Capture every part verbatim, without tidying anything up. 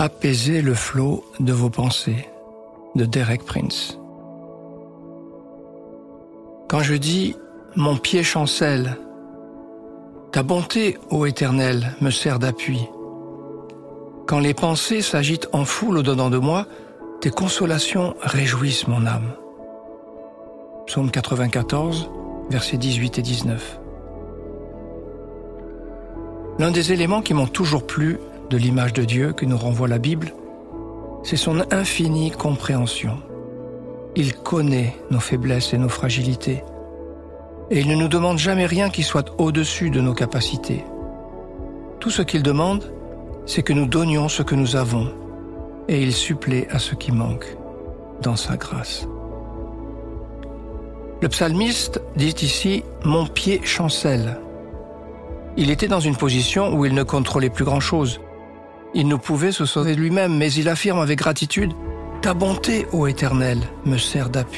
Apaisez le flot de vos pensées, de Derek Prince. Quand je dis « mon pied chancelle », ta bonté, ô Éternel, me sert d'appui. Quand les pensées s'agitent en foule au-dedans de moi, tes consolations réjouissent mon âme. Psaume quatre-vingt-quatorze, versets dix-huit et dix-neuf. L'un des éléments qui m'ont toujours plu de l'image de Dieu que nous renvoie la Bible, c'est son infinie compréhension. Il connaît nos faiblesses et nos fragilités, et il ne nous demande jamais rien qui soit au-dessus de nos capacités. Tout ce qu'il demande, c'est que nous donnions ce que nous avons, et il supplée à ce qui manque, dans sa grâce. Le psalmiste dit ici « mon pied chancelle ». Il était dans une position où il ne contrôlait plus grand-chose. Il ne pouvait se sauver lui-même, mais il affirme avec gratitude « Ta bonté, ô Éternel, me sert d'appui ».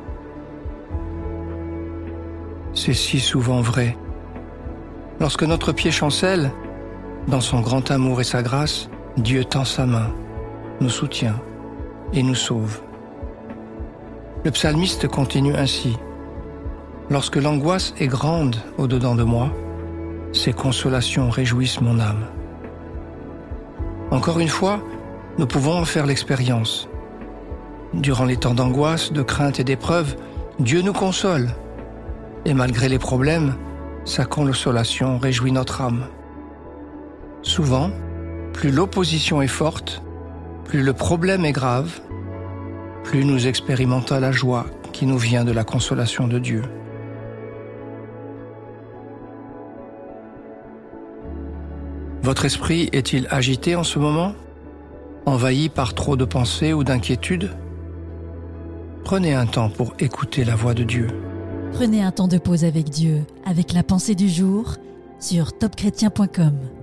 C'est si souvent vrai. Lorsque notre pied chancelle, dans son grand amour et sa grâce, Dieu tend sa main, nous soutient et nous sauve. Le psalmiste continue ainsi. Lorsque l'angoisse est grande au-dedans de moi, ses consolations réjouissent mon âme. Encore une fois, nous pouvons en faire l'expérience. Durant les temps d'angoisse, de crainte et d'épreuve, Dieu nous console. Et malgré les problèmes, sa consolation réjouit notre âme. Souvent, plus l'opposition est forte, plus le problème est grave, plus nous expérimentons la joie qui nous vient de la consolation de Dieu. Votre esprit est-il agité en ce moment? Envahi par trop de pensées ou d'inquiétudes? Prenez un temps pour écouter la voix de Dieu. Prenez un temps de pause avec Dieu, avec la pensée du jour, sur top chrétien point com.